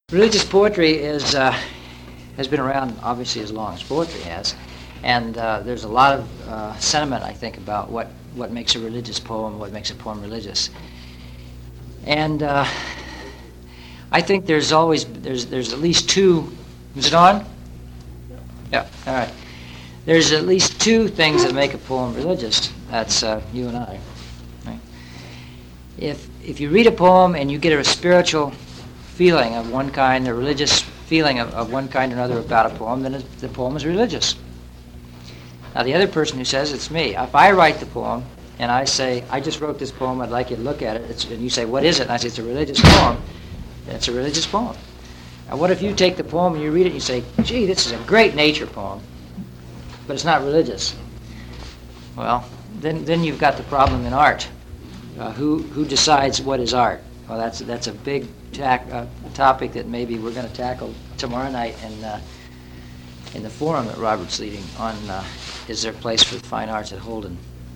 Religious poetry has been around obviously as long as poetry has, and there's a lot of sentiment, I think, about what makes a religious poem, what makes a poem religious. And I think there's at least two. Is it on? Yeah. All right. There's at least two things that make a poem religious. That's you and I. Right? If you read a poem and you get a spiritual feeling of one kind, a religious feeling of one kind or another about a poem, then the poem is religious. Now the other person who says, it's me. If I write the poem and I say, I just wrote this poem, I'd like you to look at it, and you say, what is it? And I say, it's a religious poem. Then it's a religious poem. Now what if you take the poem and you read it and you say, gee, this is a great nature poem, but it's not religious? Well, then you've got the problem in art. Who decides what is art? Well, that's a big topic that maybe we're going to tackle tomorrow night in the forum that Robert's leading on is there a place for the fine arts at Holden.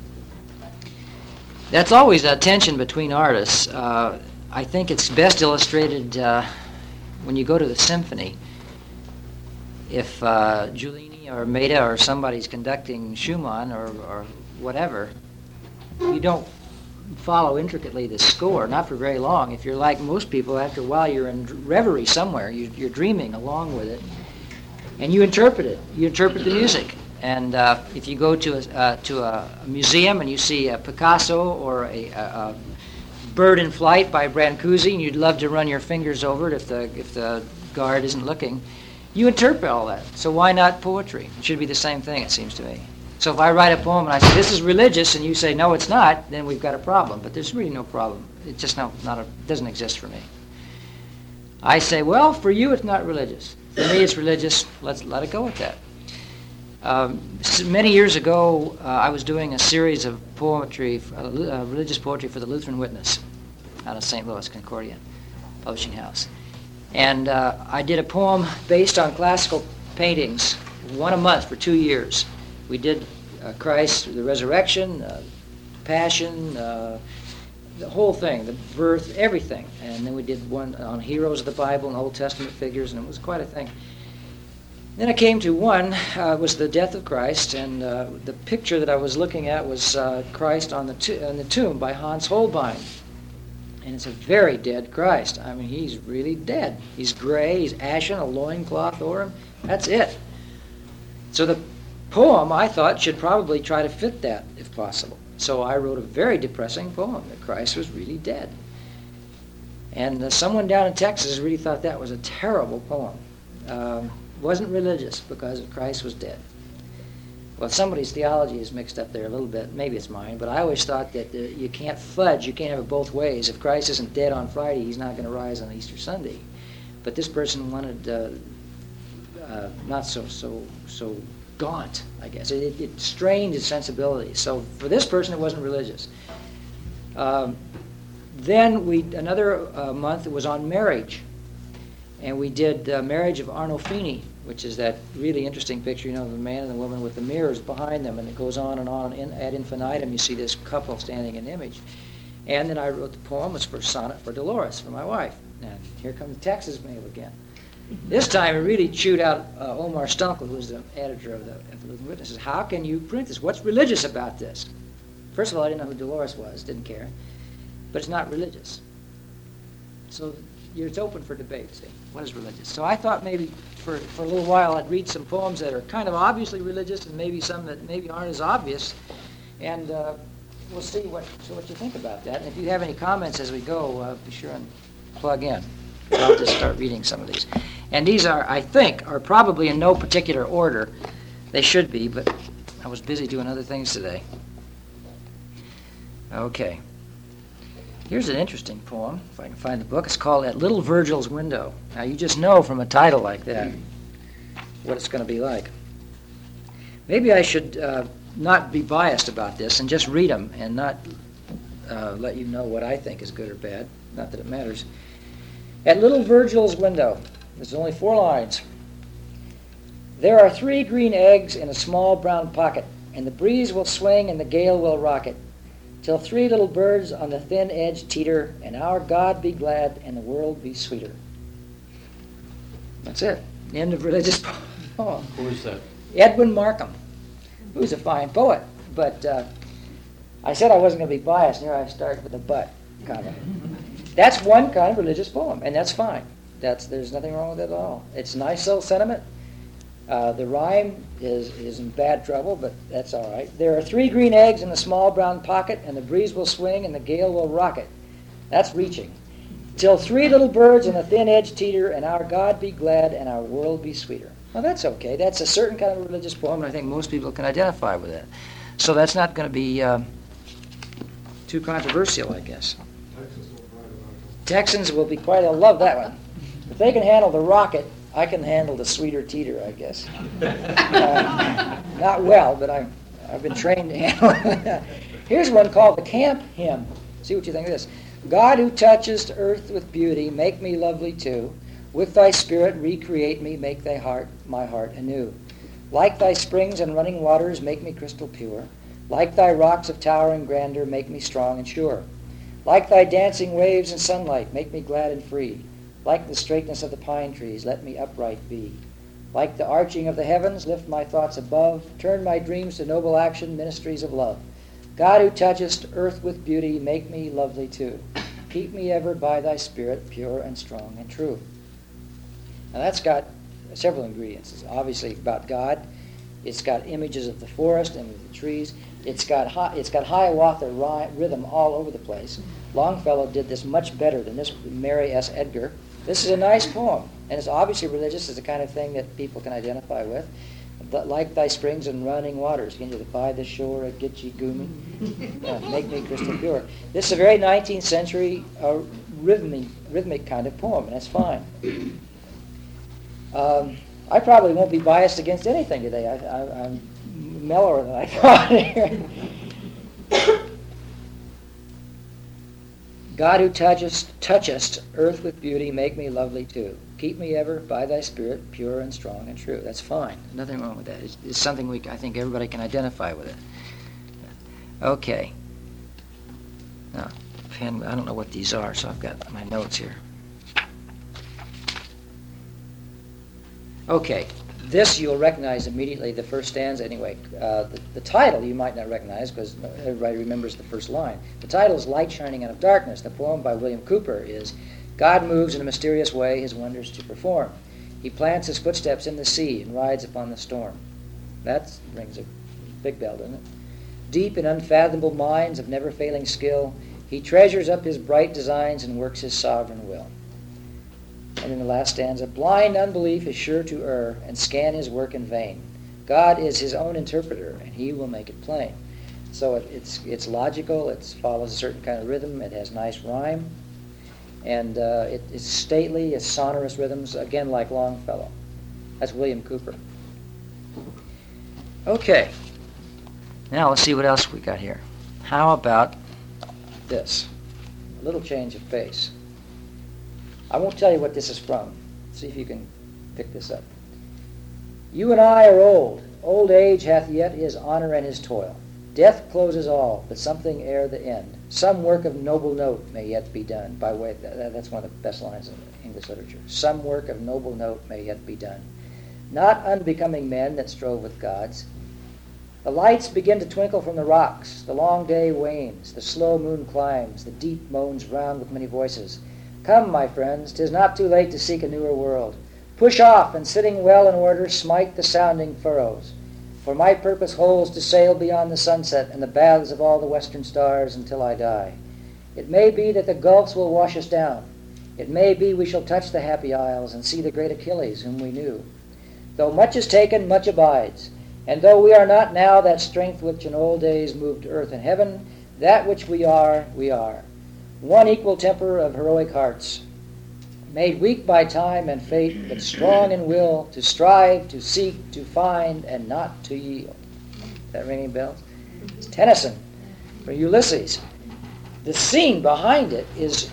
That's always a tension between artists. I think it's best illustrated when you go to the symphony. If Giulini or Maida or somebody's conducting Schumann or whatever, you don't follow intricately the score, not for very long. If you're like most people, after a while you're in reverie somewhere, you're dreaming along with it, and you interpret it. You interpret the music. And if you go to a museum and you see a Picasso or a Bird in Flight by Brancusi, and you'd love to run your fingers over it if the guard isn't looking, you interpret all that. So why not poetry? It should be the same thing, it seems to me. So if I write a poem and I say, this is religious, and you say, no, it's not, then we've got a problem. But there's really no problem. It just doesn't exist for me. I say, well, for you it's not religious. For me it's religious. Let's let it go with that. Many years ago, I was doing a series of poetry, religious poetry for the Lutheran Witness out of St. Louis, Concordia Publishing House. And I did a poem based on classical paintings, one a month for 2 years. We did Christ, the resurrection, passion, the whole thing, the birth, everything. And then we did one on heroes of the Bible and Old Testament figures, and it was quite a thing. Then I came to one, was the death of Christ, and the picture that I was looking at was Christ on the tomb by Hans Holbein. And it's a very dead Christ. I mean, he's really dead. He's gray, he's ashen, a loincloth over him. That's it. So the poem, I thought, should probably try to fit that, if possible. So I wrote a very depressing poem, that Christ was really dead. And someone down in Texas really thought that was a terrible poem. Wasn't religious because Christ was dead. Well, somebody's theology is mixed up there a little bit. Maybe it's mine, but I always thought that you can't fudge, you can't have it both ways. If Christ isn't dead on Friday, he's not going to rise on Easter Sunday. But this person wanted not so gaunt, I guess. It strained his sensibilities. So for this person, it wasn't religious. Then another month, it was on marriage. And we did Marriage of Arnolfini, which is that really interesting picture, the man and the woman with the mirrors behind them, and it goes on and on. Ad infinitum, you see this couple standing in image. And then I wrote the poem, it was for Sonnet for Dolores, for my wife. And here comes the Texas mail again. This time it really chewed out Omar Stunkel, who was the editor of the Lutheran Witnesses. How can you print this? What's religious about this? First of all, I didn't know who Dolores was, didn't care. But it's not religious. So it's open for debate, see. What is religious? So I thought maybe for a little while I'd read some poems that are kind of obviously religious and maybe some that maybe aren't as obvious. And we'll see what you think about that. And if you have any comments as we go, be sure and plug in. I'll just start reading some of these. And these I think, are probably in no particular order. They should be, but I was busy doing other things today. Okay. Here's an interesting poem, if I can find the book. It's called At Little Virgil's Window. Now, you just know from a title like that what it's going to be like. Maybe I should not be biased about this and just read them and not let you know what I think is good or bad. Not that it matters. At Little Virgil's Window. There's only 4 lines. There are 3 green eggs in a small brown pocket, and the breeze will swing and the gale will rock it, till 3 little birds on the thin edge teeter, and our God be glad and the world be sweeter. That's it. End of religious poem. Who is that? Edwin Markham, who's a fine poet. But I said I wasn't going to be biased, and here I start with a but comment. That's one kind of religious poem, and that's fine. There's nothing wrong with it at all. It's nice little sentiment. The rhyme is in bad trouble, but that's all right. There are 3 green eggs in a small brown pocket, and the breeze will swing and the gale will rock it. That's reaching. Till 3 little birds on a thin edge teeter, and our God be glad and our world be sweeter. Well, that's okay. That's a certain kind of religious poem, and I think most people can identify with it. So that's not going to be too controversial, I guess. Texans will be quite, they'll love that one. If they can handle the rocket, I can handle the sweeter teeter, I guess. Not well, but I've been trained to handle it. Here's one called the Camp Hymn. See what you think of this. God who touchest earth with beauty, make me lovely too. With thy spirit recreate me, make my heart anew. Like thy springs and running waters, make me crystal pure. Like thy rocks of towering grandeur, make me strong and sure. Like thy dancing waves in sunlight, make me glad and free. Like the straightness of the pine trees, let me upright be. Like the arching of the heavens, lift my thoughts above. Turn my dreams to noble action, ministries of love. God who touchest earth with beauty, make me lovely too. Keep me ever by thy spirit, pure and strong and true. Now that's got several ingredients. It's obviously about God. It's got images of the forest and of the trees. It's got Hiawatha rhythm all over the place. Longfellow did this much better than this Mary S. Edgar. This is a nice poem, and it's obviously religious. It's the kind of thing that people can identify with. But like thy springs and running waters, get you by the shore at Gitche Gumee, make me crystal pure. This is a very 19th century rhythmic kind of poem, and that's fine. I probably won't be biased against anything today. I'm mellower than I thought here. God who touchest earth with beauty, make me lovely too. Keep me ever by thy spirit, pure and strong and true. That's fine. Nothing wrong with that. It's something I think everybody can identify with it. Okay. Now, pen, I don't know what these are, so I've got my notes here. Okay. This you'll recognize immediately, the first stanza anyway. The title you might not recognize because everybody remembers the first line. The title is Light Shining Out of Darkness. The poem by William Cooper is God moves in a mysterious way his wonders to perform. He plants his footsteps in the sea and rides upon the storm. That rings a big bell, doesn't it? Deep in unfathomable minds of never-failing skill, he treasures up his bright designs and works his sovereign will. And in the last stanza, blind unbelief is sure to err and scan his work in vain. God is his own interpreter, and he will make it plain. So it's logical, it follows a certain kind of rhythm, it has nice rhyme, and it's stately, it's sonorous rhythms, again like Longfellow. That's William Cooper. Okay, now let's see what else we got here. How about this? A little change of pace. I won't tell you what this is from. See if you can pick this up. You and I are old. Old age hath yet his honor and his toil. Death closes all, but something ere the end. Some work of noble note may yet be done. By way, that's one of the best lines in English literature. Some work of noble note may yet be done. Not unbecoming men that strove with gods. The lights begin to twinkle from the rocks. The long day wanes. The slow moon climbs. The deep moans round with many voices. Come, my friends, 'tis not too late to seek a newer world. Push off, and sitting well in order, smite the sounding furrows. For my purpose holds to sail beyond the sunset and the baths of all the western stars until I die. It may be that the gulfs will wash us down. It may be we shall touch the happy isles and see the great Achilles whom we knew. Though much is taken, much abides. And though we are not now that strength which in old days moved earth and heaven, that which we are, we are. One equal temper of heroic hearts, made weak by time and fate, but strong in will, to strive, to seek, to find, and not to yield. Is that ringing bells? It's Tennyson for Ulysses. The scene behind it is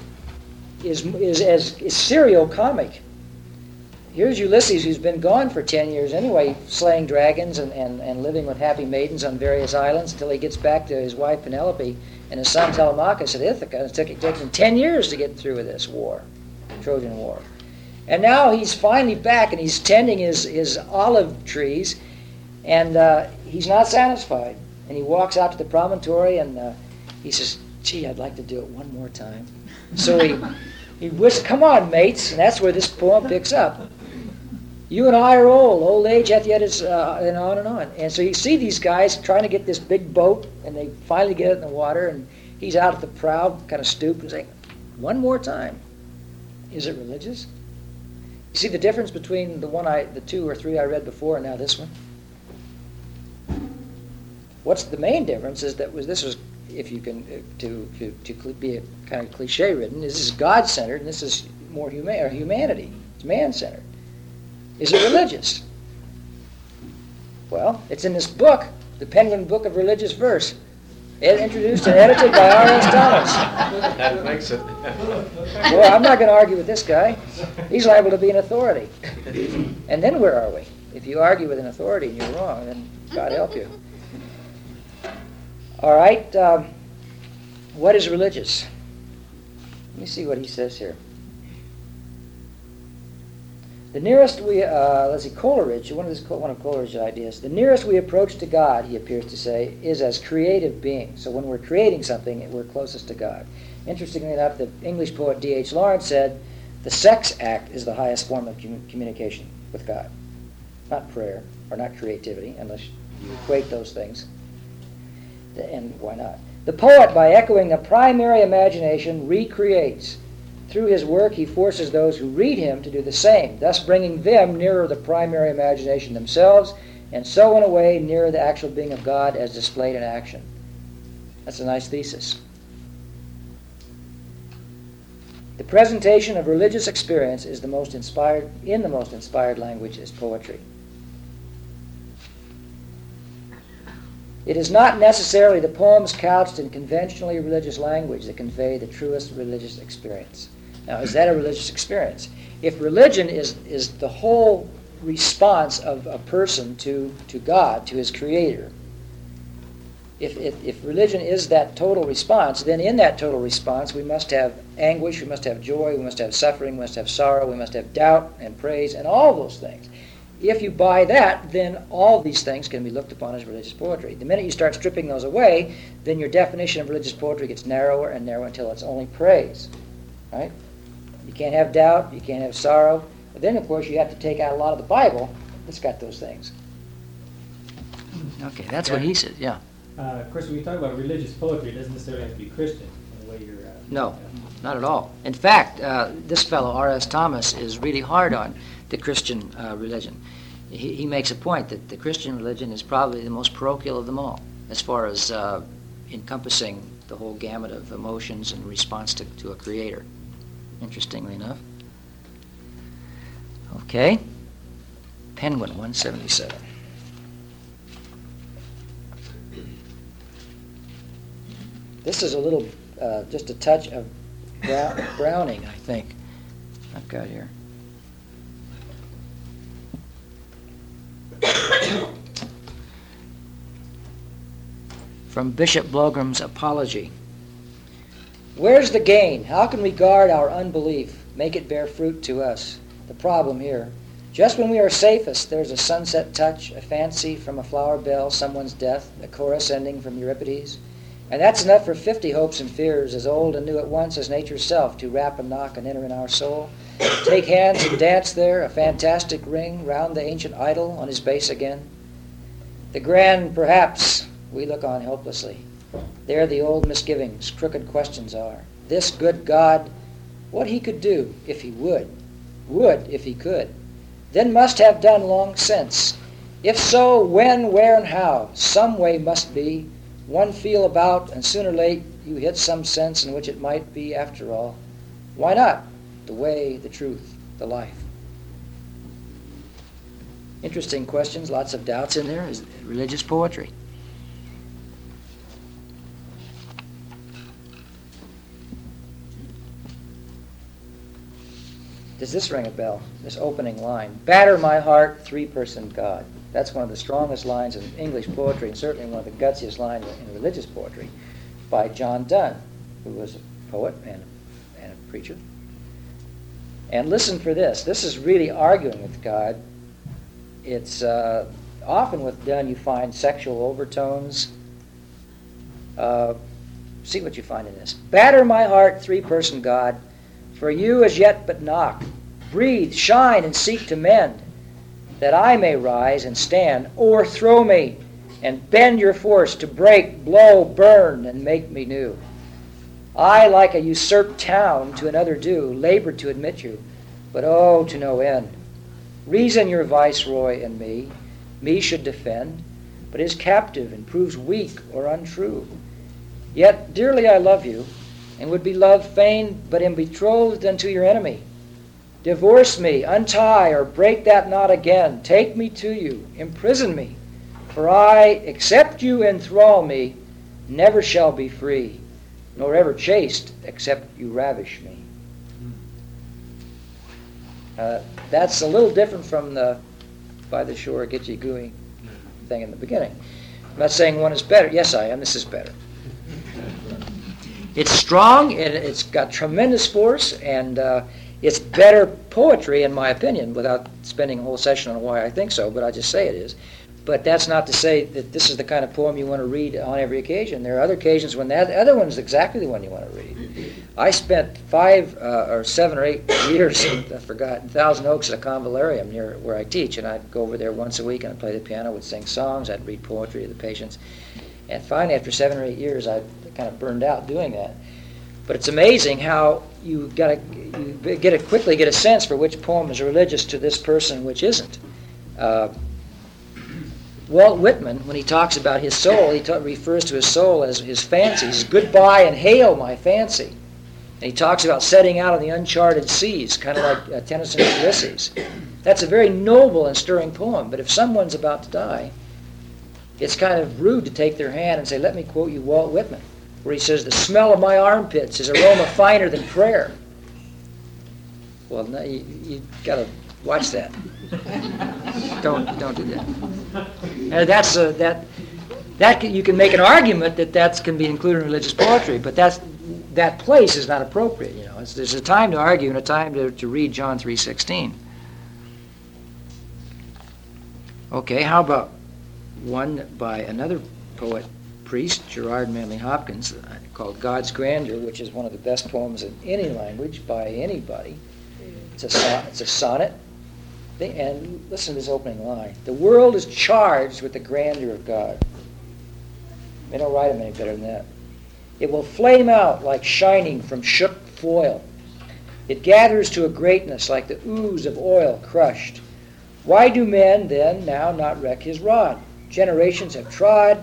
serial comic. Here's Ulysses, who's been gone for 10 years anyway, slaying dragons and living with happy maidens on various islands until he gets back to his wife Penelope and his son Telemachus at Ithaca. It took him 10 years to get through with this war, Trojan War. And now he's finally back, and he's tending his olive trees, and he's not satisfied. And he walks out to the promontory, and he says, "Gee, I'd like to do it one more time." So he whisks, "Come on, mates," and that's where this poem picks up. You and I are old. Old age hath yet is, and on and on. And so you see these guys trying to get this big boat, and they finally get it in the water, and he's out at the prow, kind of stooped, and saying, "One more time." Is it religious? You see the difference between the two or three I read before, and now this one? What's the main difference is that this was, if you can, to be a kind of cliche ridden, this is God-centered, and this is more humanity. It's man-centered. Is it religious? Well, it's in this book, the Penguin Book of Religious Verse, introduced and edited by R.S. Thomas. That makes it. Well, I'm not going to argue with this guy. He's liable to be an authority. And then where are we? If you argue with an authority and you're wrong, then God help you. All right. What is religious? Let me see what he says here. The nearest Coleridge, one of Coleridge's ideas, the nearest we approach to God, he appears to say, is as creative beings. So when we're creating something, we're closest to God. Interestingly enough, the English poet D.H. Lawrence said, the sex act is the highest form of communication with God. Not prayer, or not creativity, unless you equate those things. And why not? The poet, by echoing the primary imagination, recreates. Through his work, he forces those who read him to do the same, thus bringing them nearer the primary imagination themselves, and so in a way nearer the actual being of God as displayed in action. That's a nice thesis. The presentation of religious experience is the most inspired language is poetry. It is not necessarily the poems couched in conventionally religious language that convey the truest religious experience. Now, is that a religious experience? If religion is the whole response of a person to God, to his Creator, if religion is that total response, then in that total response we must have anguish, we must have joy, we must have suffering, we must have sorrow, we must have doubt and praise, and all those things. If you buy that, then all these things can be looked upon as religious poetry. The minute you start stripping those away, then your definition of religious poetry gets narrower and narrower until it's only praise. Right? You can't have doubt, you can't have sorrow. But then, of course, you have to take out a lot of the Bible that's got those things. Okay, that's what he said, yeah. Of course, when you talk about religious poetry, it doesn't necessarily have to be Christian in the way you're... No, not at all. In fact, this fellow, R.S. Thomas, is really hard on the Christian religion. He makes a point that the Christian religion is probably the most parochial of them all, as far as encompassing the whole gamut of emotions in response to a creator, interestingly enough. Okay. Penguin 177. This is a little, just a touch of Browning, I think, I've got here. From Bishop Blogram's Apology. Where's the gain? How can we guard our unbelief, make it bear fruit to us? The problem here. Just when we are safest, there's a sunset touch, a fancy from a flower bell, someone's death, a chorus ending from Euripides. And that's enough for 50 hopes and fears, as old and new at once as nature's self, to rap and knock and enter in our soul. Take hands and dance there, a fantastic ring round the ancient idol on his base again. The grand perhaps we look on helplessly. There the old misgivings, crooked questions are. This good God, what he could do if he would if he could, then must have done long since. If so, when, where, and how, some way must be, one feel about, and sooner or late you hit some sense in which it might be after all. Why not? The way, the truth, the life. Interesting questions, lots of doubts in there. Is religious poetry. Does this ring a bell? This opening line. Batter my heart, three-person God. That's one of the strongest lines in English poetry, and certainly one of the gutsiest lines in religious poetry, by John Donne, who was a poet and a preacher. And listen for this. This is really arguing with God. It's often with done you find sexual overtones. See what you find in this. Batter my heart, three-person God, for you as yet but knock. Breathe, shine, and seek to mend, that I may rise and stand. O'erthrow me, and bend your force to break, blow, burn, and make me new. I, like a usurped town, to another due, labored to admit you, but oh, to no end. Reason your viceroy and me should defend, but is captive and proves weak or untrue. Yet dearly I love you, and would be loved fain, but am betrothed unto your enemy. Divorce me, untie, or break that knot again. Take me to you, imprison me, for I, except you enthrall me, never shall be free, nor ever chaste, except you ravish me. That's a little different from the by the shore get ye gooey thing in the beginning. I'm not saying one is better. Yes, I am. This is better. It's strong, it's got tremendous force, and it's better poetry, in my opinion, without spending a whole session on why I think so, but I just say it is. But that's not to say that this is the kind of poem you want to read on every occasion. There are other occasions when that other one's exactly the one you want to read. I spent 5 or 7 or 8 years, I forgot, in Thousand Oaks at a convalarium near where I teach, and I'd go over there once a week and I'd play the piano, would sing songs, I'd read poetry to the patients. And finally, after 7 or 8 years, I kind of burned out doing that. But it's amazing how you quickly get a sense for which poem is religious to this person and which isn't. Walt Whitman, when he talks about his soul, he refers to his soul as his fancies. Goodbye and hail my fancy. And he talks about setting out on the uncharted seas, kind of like Tennyson's Ulysses. That's a very noble and stirring poem, but if someone's about to die, it's kind of rude to take their hand and say, let me quote you Walt Whitman, where he says, the smell of my armpits is aroma finer than prayer. Well, no, you got to watch that. Don't do that. And that you can make an argument that can be included in religious poetry, but that place is not appropriate. You know, there's a time to argue and a time to read John 3:16. Okay, how about one by another poet, priest, Gerard Manley Hopkins, called God's Grandeur, which is one of the best poems in any language by anybody. It's a sonnet. And listen to this opening line. The world is charged with the grandeur of God. They don't write him any better than that. It will flame out like shining from shook foil. It gathers to a greatness like the ooze of oil crushed. Why do men then now not reck his rod? Generations have trod,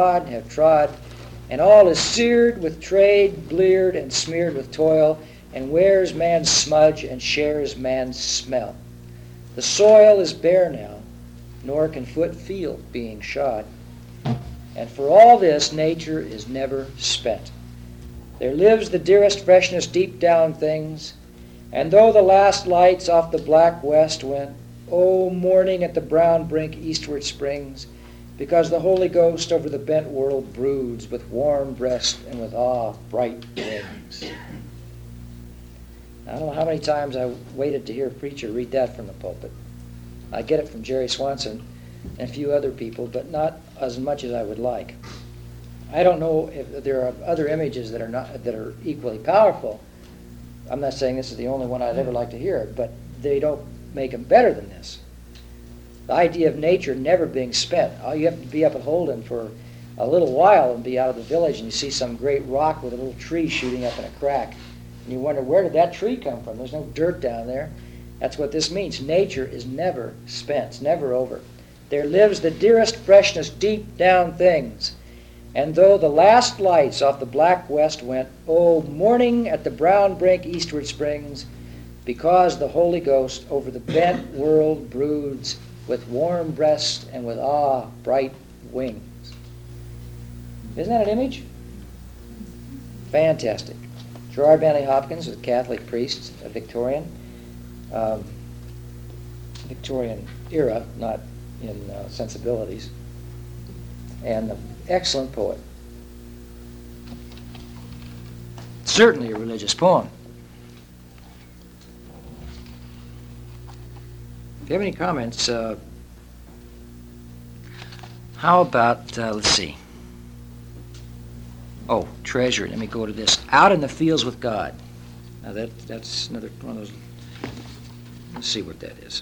and all is seared with trade, bleared and smeared with toil, and wears man's smudge and shares man's smell. The soil is bare now, nor can foot feel being shod. And for all this, nature is never spent. There lives the dearest freshness deep down things, and though the last lights off the black west went, oh, morning at the brown brink eastward springs, because the Holy Ghost over the bent world broods with warm breast and with awe bright wings. I don't know how many times I waited to hear a preacher read that from the pulpit. I get it from Jerry Swanson and a few other people, but not as much as I would like. I don't know if there are other images that are equally powerful. I'm not saying this is the only one I'd ever like to hear, but they don't make them better than this. The idea of nature never being spent. You have to be up at Holden for a little while and be out of the village, and you see some great rock with a little tree shooting up in a crack. And you wonder, where did that tree come from? There's no dirt down there. That's what this means. Nature is never spent. It's never over. There lives the dearest freshness deep down things. And though the last lights off the black west went, oh, morning at the brown brink eastward springs, because the Holy Ghost over the bent world broods with warm breast and with awe bright wings. Isn't that an image? Fantastic. Gerard Manley Hopkins was a Catholic priest, a Victorian era, not in sensibilities, and an excellent poet. Certainly a religious poem. you have any comments, how about, let's see. Oh, treasure. Let me go to this. Out in the fields with God. Now that's another one of those. Let's see what that is.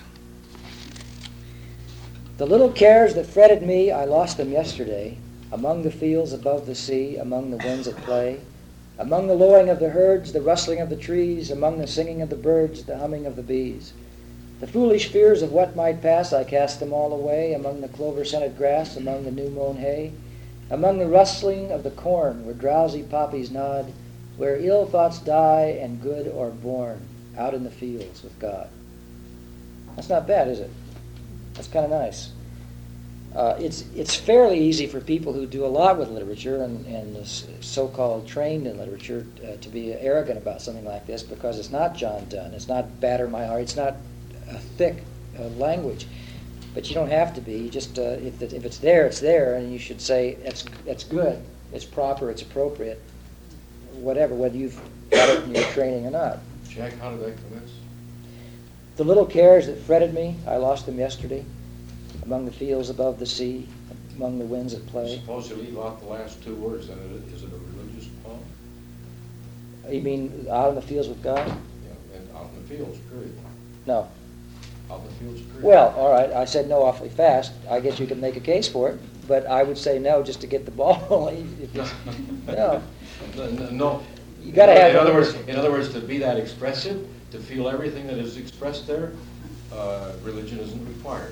The little cares that fretted me, I lost them yesterday, among the fields above the sea, among the winds at play, among the lowing of the herds, the rustling of the trees, among the singing of the birds, the humming of the bees. The foolish fears of what might pass, I cast them all away, among the clover-scented grass, among the new-mown hay, among the rustling of the corn, where drowsy poppies nod, where ill thoughts die and good are born, out in the fields with God. That's not bad, is it? That's kind of nice. It's fairly easy for people who do a lot with literature and so-called trained in literature to be arrogant about something like this, because it's not John Donne. It's not batter my heart. It's not a thick language. But you don't have to be. You just if it's there, it's there, and you should say that's good, it's proper, it's appropriate, whatever, whether you've got it in your training or not. Jack, how did that commence? The little cares that fretted me, I lost them yesterday, among the fields above the sea, among the winds at play. Suppose you leave out the last two words, then is it a religious poem? You mean out in the fields with God? Yeah, and out in the fields, period. No. Out in the fields, period. Well, all right, I said no awfully fast. I guess you could make a case for it, but I would say no just to get the ball rolling. No. No. You got to have. In other words, to be that expressive, to feel everything that is expressed there, religion isn't required.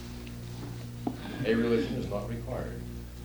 A religion is not required.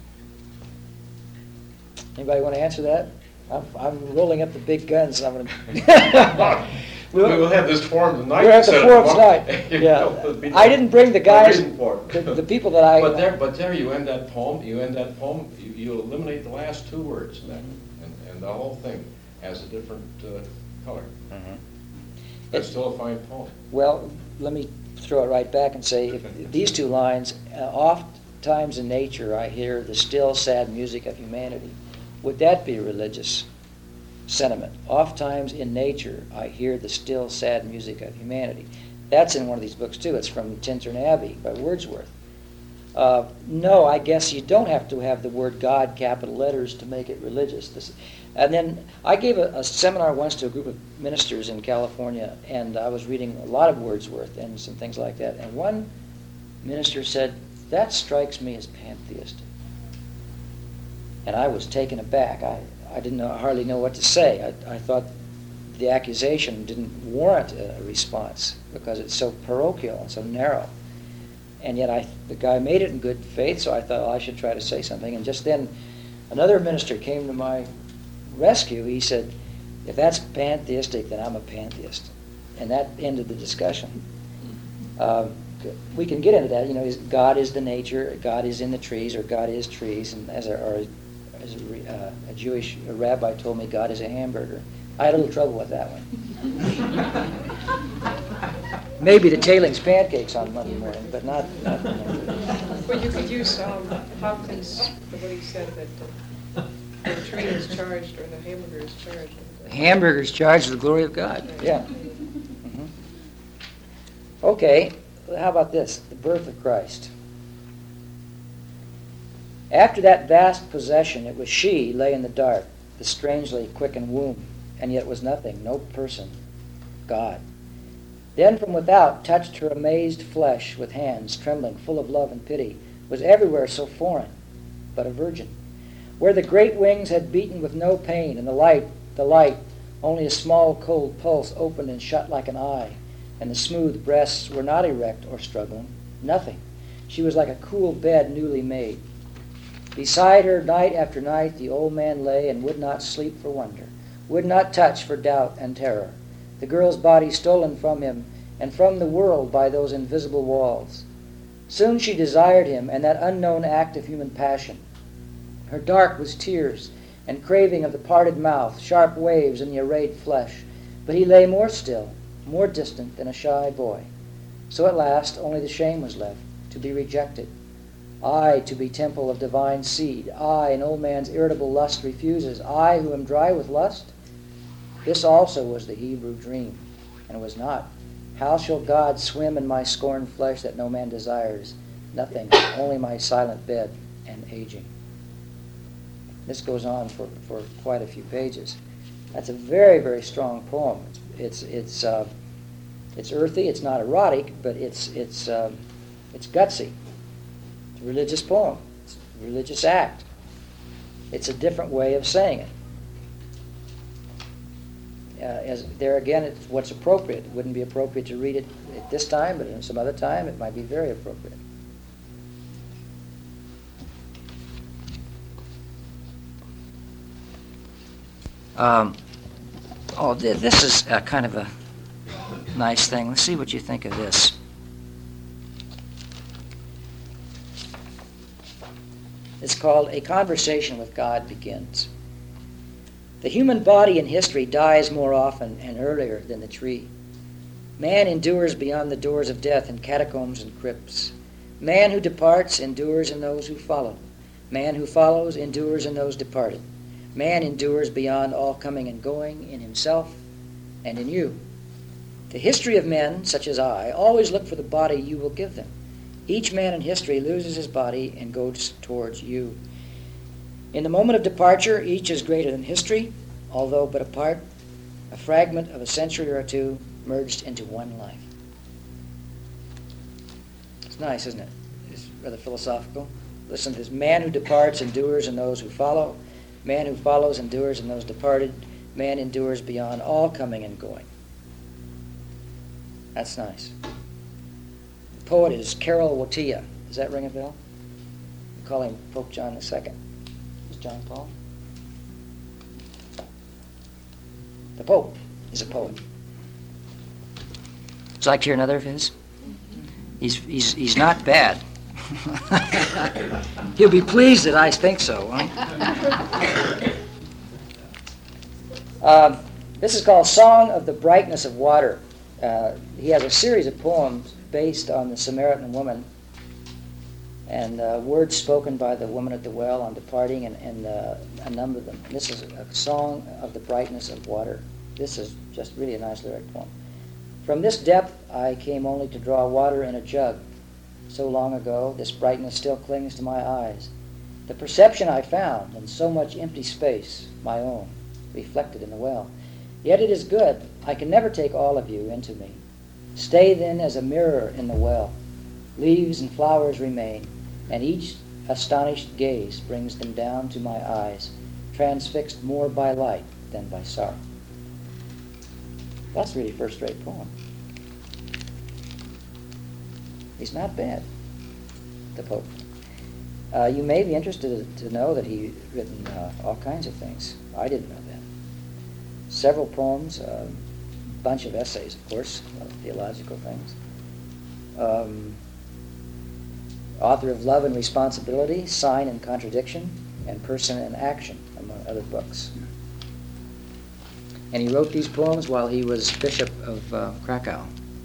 Anybody want to answer that? I'm rolling up the big guns. I'm going to. We'll have this forum tonight. We're at the forum tonight. Yeah. I didn't bring the guys, the people that I. But there, you end that poem. You eliminate the last two words, and the whole thing has a different color. Mm-hmm. It's still a fine poem. Well, let me throw it right back and say, if these two lines, oft times in nature I hear the still sad music of humanity. Would that be a religious sentiment? Oft times in nature I hear the still sad music of humanity. That's in one of these books too. It's from Tintern Abbey by Wordsworth. No, I guess you don't have to have the word God capital letters to make it religious. And then I gave a seminar once to a group of ministers in California, and I was reading a lot of Wordsworth and some things like that. And one minister said, "That strikes me as pantheistic." And I was taken aback. I didn't hardly know what to say. I thought the accusation didn't warrant a response because it's so parochial and so narrow. And yet the guy made it in good faith, so I thought, well, I should try to say something. And just then another minister came to my rescue. He said, "If that's pantheistic, then I'm a pantheist." And that ended the discussion. We can get into that. You know, God is the nature, God is in the trees, or God is trees. And as a Jewish rabbi told me, God is a hamburger. I had a little trouble with that one. Maybe the tailings pancakes on Monday morning, but not Well, you could use Hopkins, what he said, that the tree is charged or the hamburger is charged. hamburgers charged with the glory of God. Yeah. Mm-hmm. Okay, how about this? The birth of Christ. After that vast possession, it was she lay in the dark, the strangely quickened womb, and yet was nothing, no person, God. Then from without touched her amazed flesh with hands trembling, full of love and pity, was everywhere so foreign, but a virgin. Where the great wings had beaten with no pain, and the light, only a small cold pulse opened and shut like an eye, and the smooth breasts were not erect or struggling, nothing. She was like a cool bed newly made. Beside her, night after night, the old man lay and would not sleep for wonder, would not touch for doubt and terror. The girl's body stolen from him and from the world by those invisible walls. Soon she desired him and that unknown act of human passion. Her dark was tears and craving of the parted mouth, sharp waves in the arrayed flesh. But he lay more still, more distant than a shy boy. So at last only the shame was left, to be rejected. I, to be temple of divine seed, I, an old man's irritable lust refuses, I, who am dry with lust? This also was the Hebrew dream, and was not How shall God swim in my scorned flesh that no man desires? Nothing, only my silent bed and aging. This goes on for quite a few pages. That's a very, very strong poem. It's earthy. It's not erotic, but it's gutsy. It's a religious poem. It's a religious act. It's a different way of saying it. As there again, it's what's appropriate. It wouldn't be appropriate to read it at this time, but at some other time, it might be very appropriate. This is kind of a nice thing. Let's see what you think of this. It's called A Conversation with God Begins. The human body in history dies more often and earlier than the tree. Man endures beyond the doors of death in catacombs and crypts. Man who departs endures in those who follow. Man who follows endures in those departed. Man endures beyond all coming and going in himself and in you. The history of men, such as I, always look for the body you will give them. Each man in history loses his body and goes towards you. In the moment of departure, each is greater than history, although but a part, a fragment of a century or two merged into one life. It's nice, isn't it? It's rather philosophical. Listen to this. Man who departs endures in those who follow. Man who follows endures in those departed. Man endures beyond all coming and going. That's nice. The poet is Karol Wojtyla. Does that ring a bell? We call him Pope John II. Is John Paul? The Pope is a poet. Would you like to hear another of his? He's not bad. He'll be pleased that I think so, won't he? This is called Song of the Brightness of Water. He has a series of poems based on the Samaritan woman and words spoken by the woman at the well on departing and a number of them. This is a Song of the Brightness of Water. This is just really a nice lyric poem. From this depth I came only to draw water in a jug. So long ago, this brightness still clings to my eyes. The perception I found in so much empty space, my own, reflected in the well. Yet it is good. I can never take all of you into me. Stay then as a mirror in the well. Leaves and flowers remain, and each astonished gaze brings them down to my eyes, transfixed more by light than by sorrow. That's really a first-rate poem. He's not bad, the Pope. You may be interested to know that he's written all kinds of things. I didn't know that. Several poems, a bunch of essays, of course, theological things. Author of Love and Responsibility, Sign and Contradiction, and Person and Action, among other books. And he wrote these poems while he was Bishop of Krakow.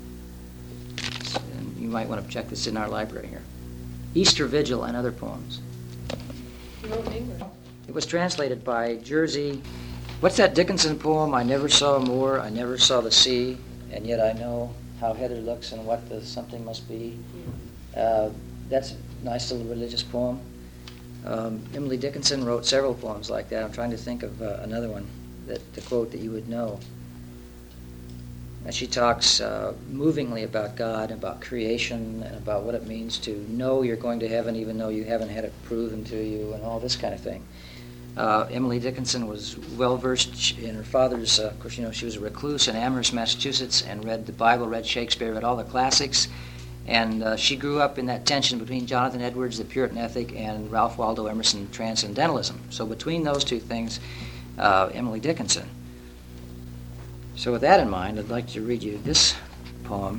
And you might want to check this in our library here. Easter Vigil and other poems. He wrote in English. It was translated by Jerzy. What's that Dickinson poem? I never saw a moor, I never saw the sea, and yet I know how heather looks and what the something must be. That's a nice little religious poem. Emily Dickinson wrote several poems like that. I'm trying to think of another one, the quote that you would know. And she talks movingly about God, about creation, and about what it means to know you're going to heaven even though you haven't had it proven to you, and all this kind of thing. Emily Dickinson was well-versed in her father's, of course, she was a recluse in Amherst, Massachusetts, and read the Bible, read Shakespeare, read all the classics. And she grew up in that tension between Jonathan Edwards, the Puritan ethic, and Ralph Waldo Emerson, transcendentalism. So between those two things, Emily Dickinson. So with that in mind, I'd like to read you this poem.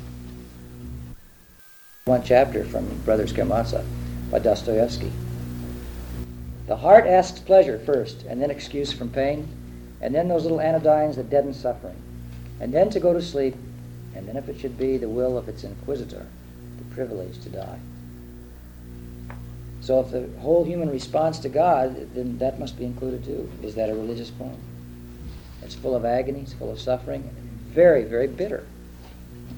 One chapter from Brothers Karamazov by Dostoevsky. The heart asks pleasure first, and then excuse from pain, and then those little anodynes that deaden suffering, and then to go to sleep, and then if it should be the will of its inquisitor, the privilege to die. So if the whole human response to God, then that must be included too. Is that a religious poem? It's full of agony, it's full of suffering, very, very bitter.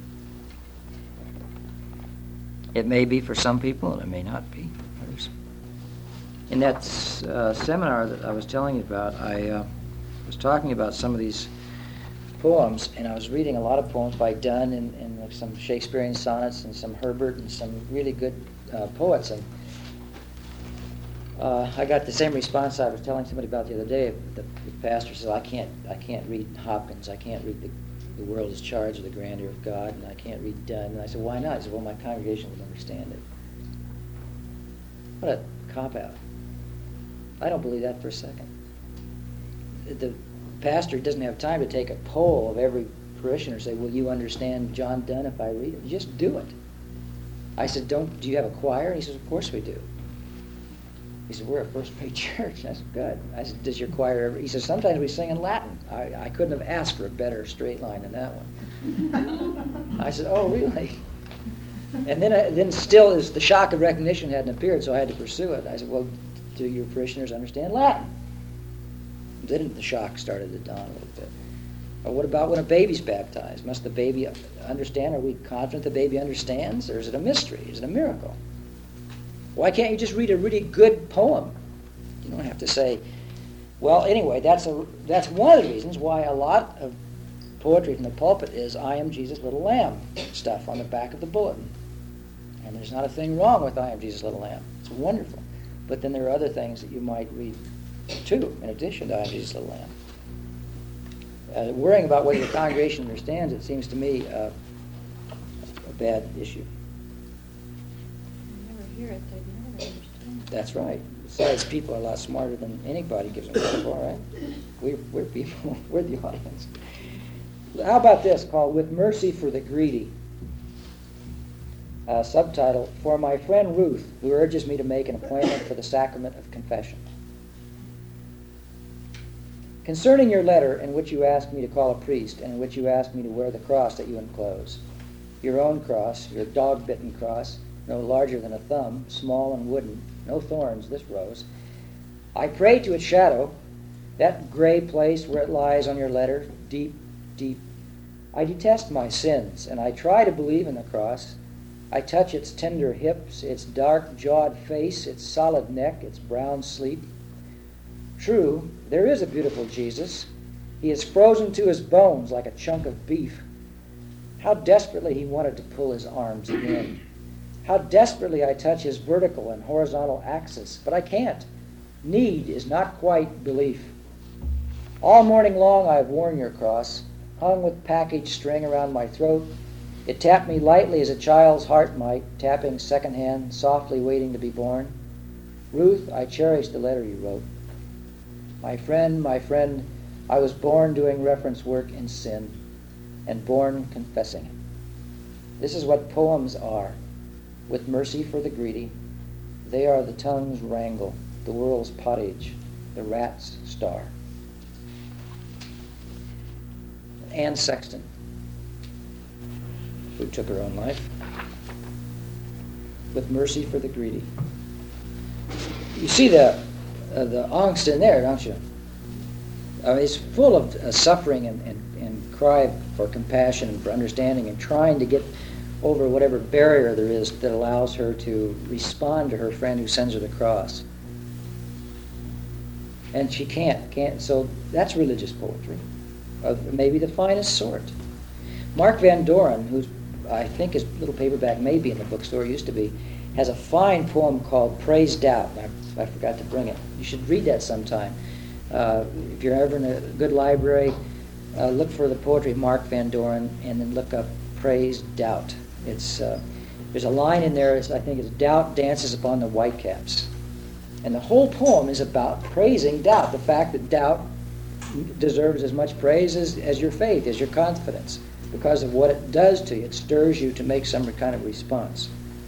It may be for some people, and it may not be for others. In that seminar that I was telling you about, I was talking about some of these poems, and I was reading a lot of poems by Donne and some Shakespearean sonnets and some Herbert and some really good poets. And I got the same response I was telling somebody about the other day. The pastor says, I can't read Hopkins. I can't read the world is charged with the grandeur of God, and I can't read Donne. And I said, why not? He said, well, my congregation would understand it. What a cop-out. I don't believe that for a second. The pastor doesn't have time to take a poll of every parishioner and say, will you understand John Donne if I read it? You just do it. I said, do you have a choir? And he says, of course we do. He said, we're a first-rate church. I said, good. I said, does your choir ever? He said, sometimes we sing in Latin. I couldn't have asked for a better straight line than that one. I said, oh, really? And then still, as the shock of recognition hadn't appeared, so I had to pursue it. I said, well, do your parishioners understand Latin? Then the shock started to dawn a little bit. Or what about when a baby's baptized? Must the baby understand? Are we confident the baby understands? Or is it a mystery? Is it a miracle? Why can't you just read a really good poem? You don't have to say, well, anyway, that's one of the reasons why a lot of poetry from the pulpit is I am Jesus' little lamb stuff on the back of the bulletin. And there's not a thing wrong with I am Jesus' little lamb. It's wonderful. But then there are other things that you might read too, in addition to I am Jesus' little lamb. Worrying about whether the congregation understands it seems to me a bad issue. Never hear it, they'd never understand. That's right. Besides, people are a lot smarter than anybody gives them credit for, right? We're people. We're the audience. How about this, called With Mercy for the Greedy? Subtitle, For My Friend Ruth, who urges me to make an appointment for the sacrament of confession. Concerning your letter in which you ask me to call a priest and in which you ask me to wear the cross that you enclose, your own cross, your dog-bitten cross, no larger than a thumb, small and wooden, no thorns, this rose, I pray to its shadow, that gray place where it lies on your letter, deep, deep. I detest my sins, and I try to believe in the cross. I touch its tender hips, its dark-jawed face, its solid neck, its brown sleep. True, there is a beautiful Jesus. He is frozen to his bones like a chunk of beef. How desperately he wanted to pull his arms in. How desperately I touch his vertical and horizontal axis, but I can't. Need is not quite belief. All morning long I have worn your cross, hung with package string around my throat. It tapped me lightly as a child's heart might, tapping secondhand, softly waiting to be born. Ruth, I cherish the letter you wrote. My friend, I was born doing reference work in sin, and born confessing it. This is what poems are. With mercy for the greedy, they are the tongue's wrangle, the world's pottage, the rat's star. Anne Sexton, who took her own life. With mercy for the greedy. You see the angst in there, don't you? I mean, it's full of suffering and cry for compassion and for understanding and trying to get over whatever barrier there is that allows her to respond to her friend who sends her the cross. And she can't. So that's religious poetry, of maybe the finest sort. Mark Van Doren, who's, I think his little paperback may be in the bookstore, used to be, has a fine poem called Praise Doubt. I forgot to bring it. You should read that sometime. If you're ever in a good library, look for the poetry of Mark Van Doren and then look up Praise Doubt. It's there's a line in there, I think it's doubt dances upon the whitecaps. And the whole poem is about praising doubt, the fact that doubt deserves as much praise as your faith, as your confidence, because of what it does to you. It stirs you to make some kind of response.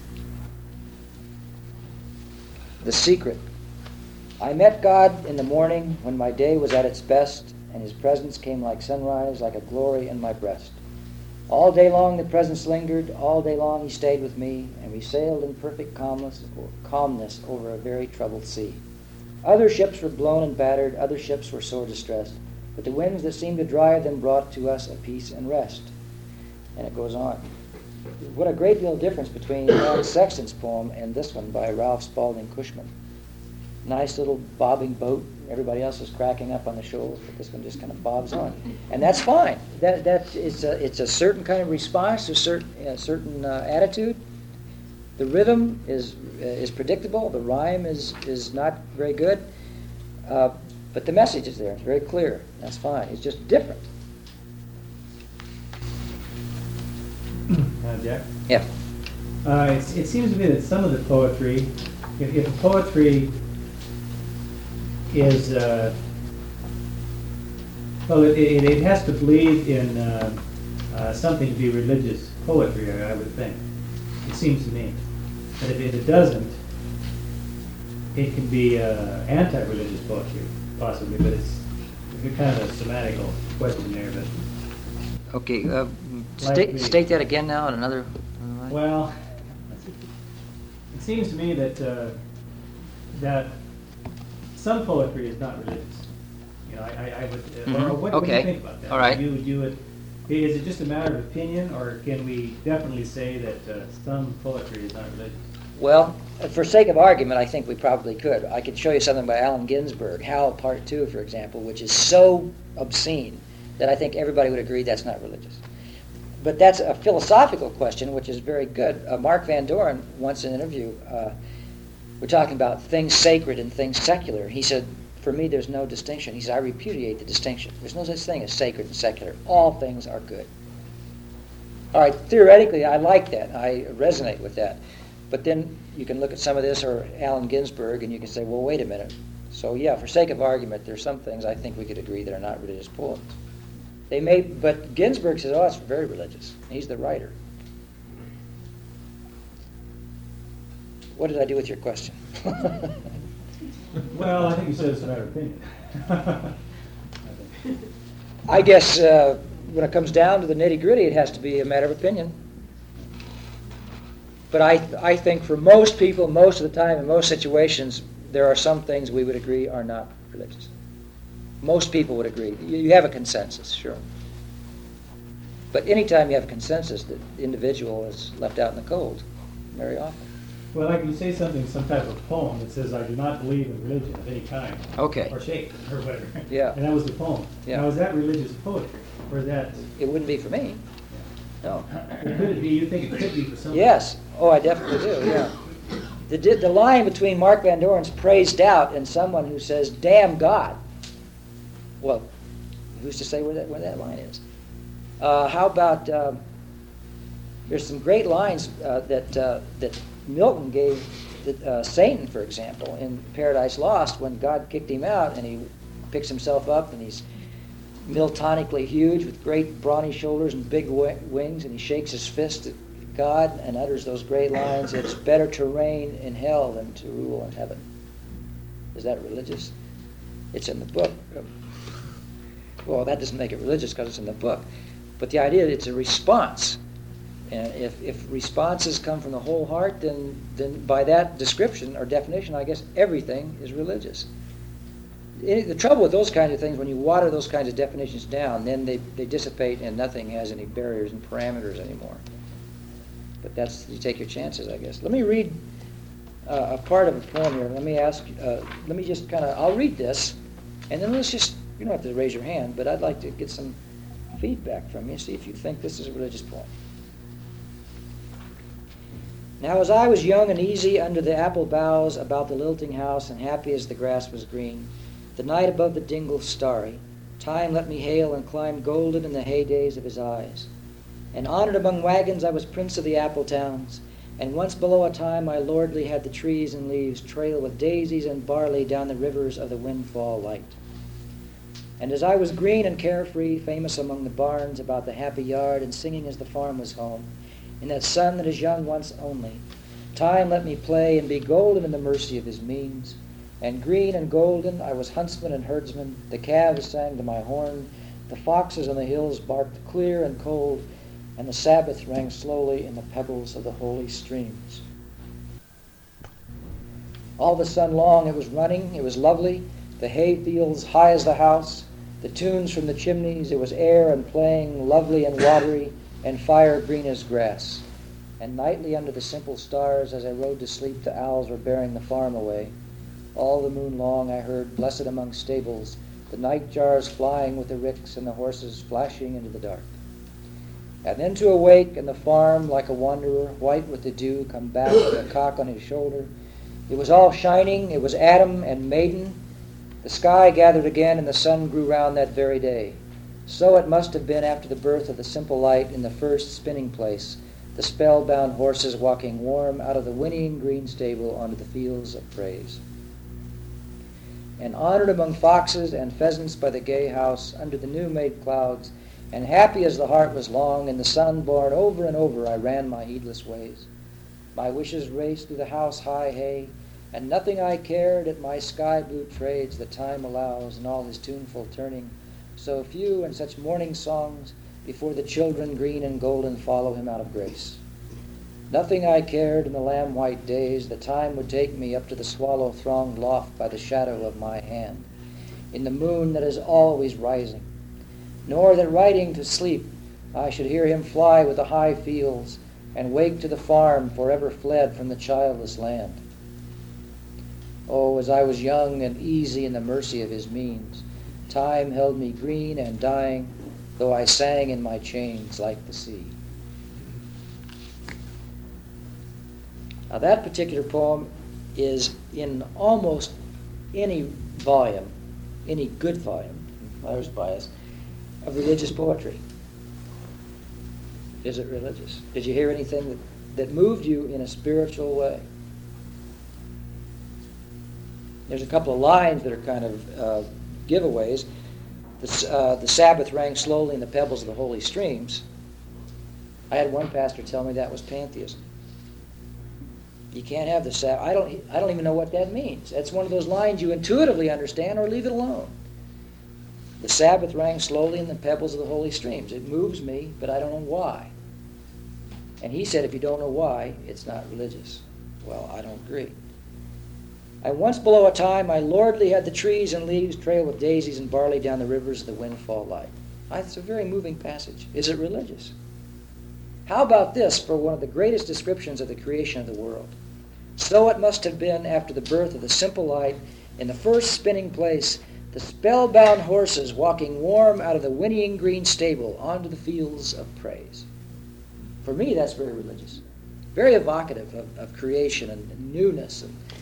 The Secret. I met God in the morning when my day was at its best, and his presence came like sunrise, like a glory in my breast. All day long the presence lingered, all day long he stayed with me, and we sailed in perfect calmness over a very troubled sea. Other ships were blown and battered, other ships were sore distressed, but the winds that seemed to drive them brought to us a peace and rest. And it goes on. what a great deal of difference between Anne Sexton's poem and this one by Ralph Spalding Cushman. Nice little bobbing boat. Everybody else is cracking up on the shoals, but this one just kind of bobs on, and that's fine. It's a certain kind of response to a certain attitude. The rhythm is predictable. The rhyme is not very good, but the message is there. It's very clear. That's fine. It's just different. Jack? Yeah. It seems to me that some of the poetry, if poetry is, well, it has to believe in something to be religious poetry, I would think. It seems to me. But if it doesn't, it can be anti-religious poetry, possibly, but it's kind of a semantical question there. But Okay. Like State that again now in another way. well, it seems to me that that some poetry is not religious. You know, I would. Or what do Okay. you think about that? All right. Is it just a matter of opinion, or can we definitely say that some poetry is not religious? Well, for sake of argument, I think we probably could. I could show you something by Allen Ginsberg, Howl Part 2, for example, which is so obscene that I think everybody would agree that's not religious. But that's a philosophical question, which is very good. Mark Van Doren, once in an interview, we're talking about things sacred and things secular. He said, for me, there's no distinction. He said, I repudiate the distinction. There's no such thing as sacred and secular. All things are good. All right, theoretically, I like that. I resonate with that. But then you can look at some of this or Allen Ginsberg, and you can say, well, wait a minute. So, yeah, for sake of argument, there's some things I think we could agree that are not religious poems. They may, but Ginsberg says, oh, it's very religious. He's the writer. What did I do with your question? Well, I think you said it's a matter of opinion. I guess when it comes down to the nitty-gritty, it has to be a matter of opinion. But I think for most people, most of the time, in most situations, there are some things we would agree are not religious. Most people would agree. You have a consensus, sure. But anytime you have a consensus, the individual is left out in the cold, very often. Well, like you say something, some type of poem that says, I do not believe in religion of any kind. Okay. Or shape, or whatever. Yeah. And that was the poem. Yeah. Now, is that religious poetry? Or is that... It wouldn't be for me. No. Or could it be? You think it could be for someone? Yes. Oh, I definitely do, yeah. The line between Mark Van Doren's praised doubt and someone who says, damn God. Well, who's to say where that line is? How about, there's some great lines that Milton gave Satan, for example, in Paradise Lost, when God kicked him out and he picks himself up and he's Miltonically huge with great brawny shoulders and big wings, and he shakes his fist at God and utters those great lines, it's better to reign in hell than to rule in heaven. Is that religious? It's in the book. Well, that doesn't make it religious because it's in the book. But the idea that it's a response. And if responses come from the whole heart, then by that description or definition, I guess everything is religious. The trouble with those kinds of things, when you water those kinds of definitions down, then they dissipate and nothing has any barriers and parameters anymore. But that's, you take your chances, I guess. Let me read a part of a poem here. Let me just kind of, I'll read this, and then let's just, you don't have to raise your hand, but I'd like to get some feedback from you, see if you think this is a religious poem. Now as I was young and easy under the apple boughs about the lilting house and happy as the grass was green, the night above the dingle starry, time let me hail and climb golden in the heydays of his eyes. And honored among wagons I was prince of the apple towns, and once below a time I lordly had the trees and leaves trail with daisies and barley down the rivers of the windfall light. And as I was green and carefree, famous among the barns about the happy yard and singing as the farm was home, in that sun that is young once only, time let me play and be golden in the mercy of his means. And green and golden I was huntsman and herdsman, the calves sang to my horn, the foxes on the hills barked clear and cold, and the Sabbath rang slowly in the pebbles of the holy streams. All the sun long it was running, it was lovely, the hay fields high as the house, the tunes from the chimneys, it was air and playing, lovely and watery, and fire green as grass. And nightly under the simple stars, as I rode to sleep, the owls were bearing the farm away. All the moon long I heard, blessed among stables, the night jars flying with the ricks and the horses flashing into the dark. And then to awake, and the farm, like a wanderer, white with the dew, come back with a cock on his shoulder. It was all shining, it was Adam and maiden. The sky gathered again, and the sun grew round that very day. So it must have been after the birth of the simple light in the first spinning place, the spellbound horses walking warm out of the whinnying green stable onto the fields of praise. And honored among foxes and pheasants by the gay house, under the new-made clouds, and happy as the heart was long, in the sun born over and over, I ran my heedless ways. My wishes raced through the house-high hay, and nothing I cared at my sky-blue trades that time allows, and all his tuneful turning, so few and such morning songs, before the children green and golden follow him out of grace. Nothing I cared in the lamb-white days, the time would take me up to the swallow-thronged loft by the shadow of my hand, in the moon that is always rising, nor that riding to sleep I should hear him fly with the high fields, and wake to the farm forever fled from the childless land. Oh, as I was young and easy in the mercy of his means, time held me green and dying, though I sang in my chains like the sea. Now that particular poem is in almost any volume, any good volume, I was biased, of religious poetry. Is it religious? Did you hear anything that moved you in a spiritual way? There's a couple of lines that are kind of giveaways. The Sabbath rang slowly in the pebbles of the holy streams. I had one pastor tell me that was pantheism. You can't have the Sabbath. I don't even know what that means. That's one of those lines you intuitively understand or leave it alone. The Sabbath rang slowly in the pebbles of the holy streams. It moves me, but I don't know why. And he said, if you don't know why, it's not religious. Well, I don't agree. I once below a time, I lordly had the trees and leaves trail with daisies and barley down the rivers of the windfall light. It's a very moving passage. Is it religious? How about this for one of the greatest descriptions of the creation of the world? So it must have been after the birth of the simple light, in the first spinning place, the spellbound horses walking warm out of the whinnying green stable onto the fields of praise. For me, that's very religious. Very evocative of creation and newness.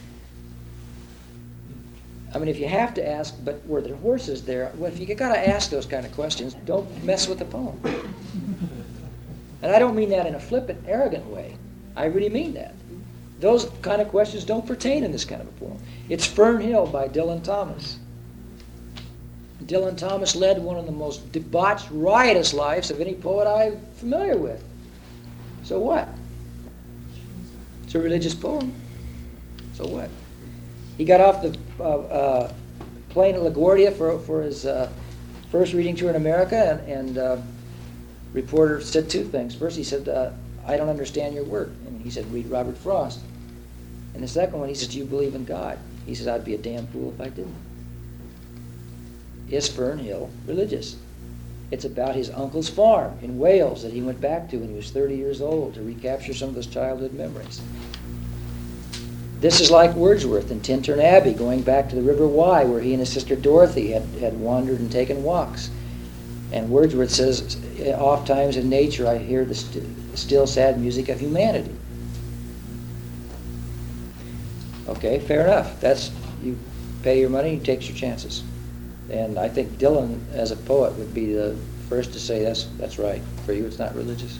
I mean, if you have to ask, but were there horses there? Well, if you got to ask those kind of questions, don't mess with the poem. And I don't mean that in a flippant, arrogant way. I really mean that. Those kind of questions don't pertain in this kind of a poem. It's Fern Hill by Dylan Thomas. Dylan Thomas led one of the most debauched, riotous lives of any poet I'm familiar with. So what? It's a religious poem. So what? He got off the plane at LaGuardia for his first reading tour in America, and reporter said two things. First, he said, I don't understand your work. And he said, read Robert Frost. And the second one, he said, do you believe in God? He said, I'd be a damn fool if I didn't. Is Fern Hill religious? It's about his uncle's farm in Wales that he went back to when he was 30 years old to recapture some of those childhood memories. This is like Wordsworth in Tintern Abbey, going back to the River Wye, where he and his sister Dorothy had wandered and taken walks. And Wordsworth says, oft times in nature I hear the still sad music of humanity. Okay, fair enough. You pay your money, you take your chances. And I think Dylan, as a poet, would be the first to say that's right. For you, it's not religious.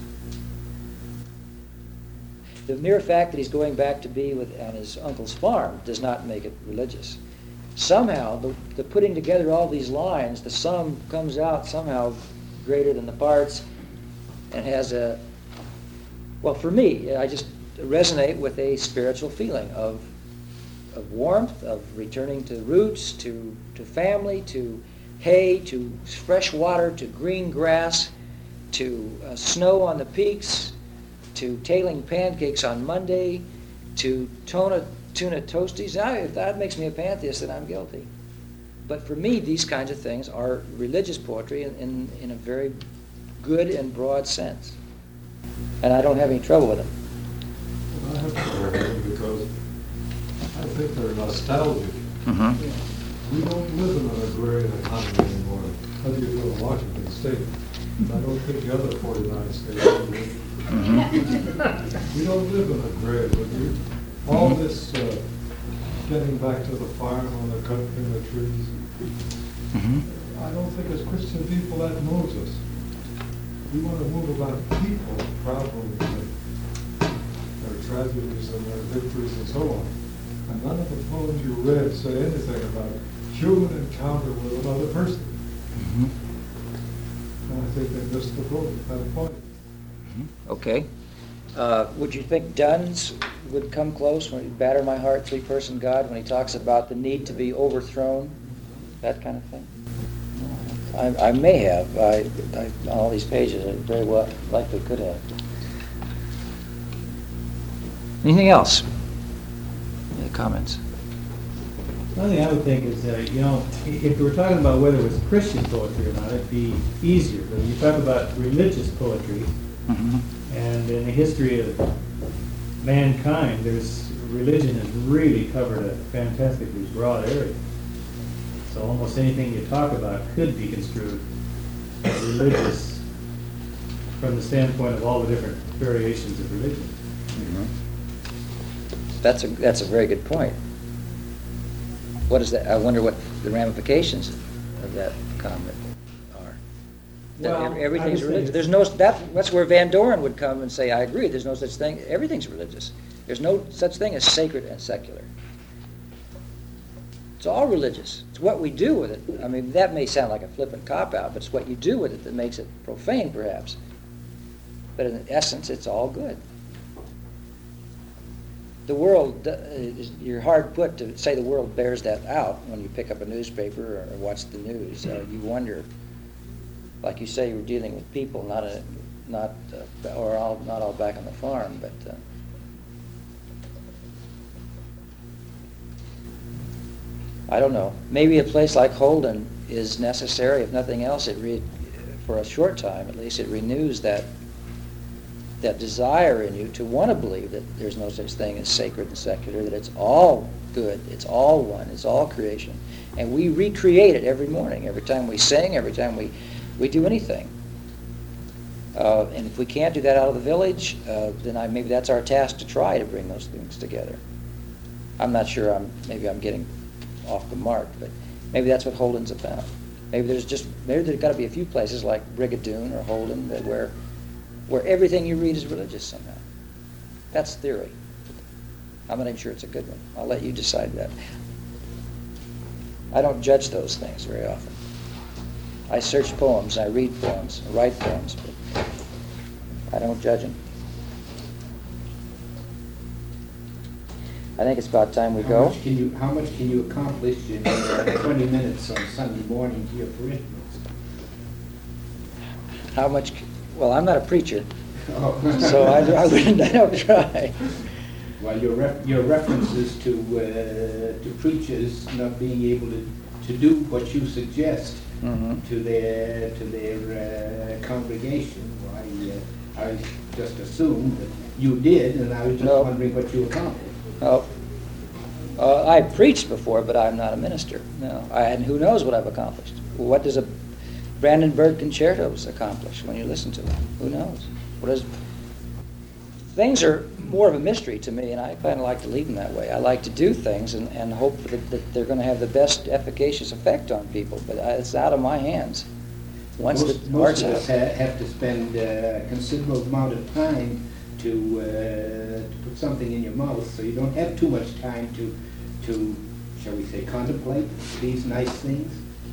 The mere fact that he's going back to be on his uncle's farm does not make it religious. Somehow, the putting together all these lines, the sum comes out somehow greater than the parts, and has well, for me, I just resonate with a spiritual feeling of warmth, of returning to roots, to family, to hay, to fresh water, to green grass, to snow on the peaks, to tailing pancakes on Monday, to tuna toasties. Now, if that makes me a pantheist, then I'm guilty. But for me, these kinds of things are religious poetry in a very good and broad sense. And I don't have any trouble with them. I have trouble with them because I think they're nostalgic. Mm-hmm. We don't live in an agrarian economy anymore, as you do in Washington State. I don't think the other 49 states do. Mm-hmm. We don't live in a agrarian. All this getting back to the farm and the country and the trees, Mm-hmm. I don't think as Christian people that moves us. We want to move about people, problems, and their tragedies and their victories and so on. And none of the poems you read say anything about human encounter with another person. Mm-hmm. And I think they missed the boat at that point. Okay. Would you think Dunn's would come close when he batter my heart, three-person God, when he talks about the need to be overthrown, that kind of thing? I may have. I on all these pages, I very well likely could have. Anything else? Any comments? One thing I would think is, if we were talking about whether it was Christian poetry or not, it'd be easier. But when you talk about religious poetry, Mm-hmm. and in the history of mankind, religion has really covered a fantastically broad area. So almost anything you talk about could be construed as religious from the standpoint of all the different variations of religion. Mm-hmm. That's a very good point. What is that? I wonder what the ramifications of that comment are. That Well, everything's I would say religious. There's no that's where Van Doren would come and say, I agree. There's no such thing. Everything's religious. There's no such thing as sacred and secular. It's all religious. It's what we do with it. I mean, that may sound like a flippant cop-out, but it's what you do with it that makes it profane, perhaps. But in essence, it's all good. The world, you're hard put to say the world bears that out when you pick up a newspaper or watch the news. You wonder, like you say, you're dealing with people, not all back on the farm, but. I don't know. Maybe a place like Holden is necessary. If nothing else, for a short time at least, it renews that desire in you to want to believe that there's no such thing as sacred and secular, that it's all good, it's all one, it's all creation. And we recreate it every morning, every time we sing, every time we do anything. And if we can't do that out of the village, then maybe that's our task to try to bring those things together. I'm not sure, maybe I'm getting off the mark, but maybe that's what Holden's about. Maybe there's got to be a few places like Brigadoon or Holden where everything you read is religious somehow. That's theory. I'm not even sure it's a good one. I'll let you decide that. I don't judge those things very often. I search poems, I read poems, I write poems, but I don't judge them. I think it's about time we go. How much can you accomplish in 20 minutes on Sunday morning to your parishioners? How much? Well, I'm not a preacher, Oh. so I don't try. Well, your references to preachers not being able to do what you suggest to their congregation, why I just assumed that you did, and I was just wondering what you accomplished. Oh, I preached before, but I'm not a minister. No, and who knows what I've accomplished? What does a Brandenburg concertos accomplish when you listen to them? Who knows? Things are more of a mystery to me, and I kind of like to leave them that way. I like to do things and hope that they're going to have the best efficacious effect on people, but it's out of my hands. Most of us have to spend a considerable amount of time to put something in your mouth, so you don't have too much time to shall we say, contemplate these nice things.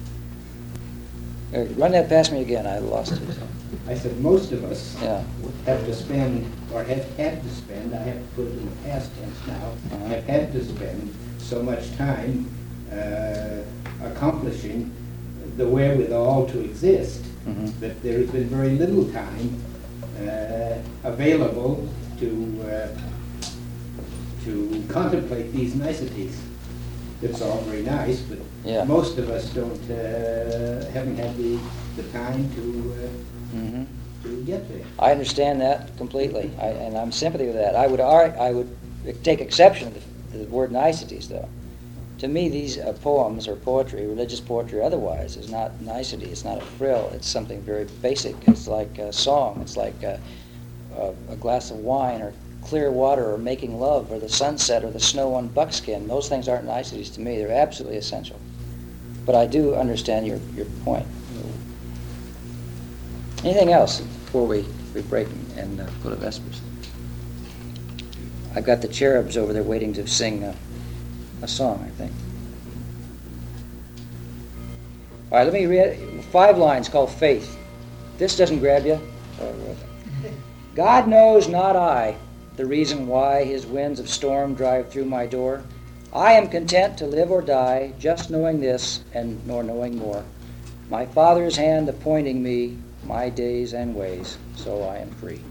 Run that past me again. I lost it. I said most of us Yeah. have to spend, or have had to spend, I have to put it in the past tense now, have had to spend so much time accomplishing the wherewithal to exist, that there has been very little time available to contemplate these niceties. It's all very nice, but most of us haven't had the time to to get there. I understand that completely, and I'm sympathy with that. I would take exception to the word niceties, though. To me, these poems or poetry, religious poetry or otherwise, is not nicety. It's not a frill. It's something very basic. It's like a song. It's like a glass of wine or clear water or making love or the sunset or the snow on buckskin. Those things aren't niceties to me. They're absolutely essential. But I do understand your point. Anything else before we break and go to Vespers? I've got the cherubs over there waiting to sing a song, I think. All right, let me read 5 lines called Faith. This doesn't grab you? God knows, not I, the reason why his winds of storm drive through my door. I am content to live or die, just knowing this and nor knowing more. My Father's hand appointing me my days and ways, so I am free.